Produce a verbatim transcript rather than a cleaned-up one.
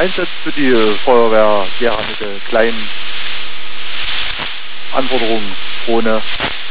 einsetzt für die Feuerwehr, der mit der kleinen Anforderungen ohne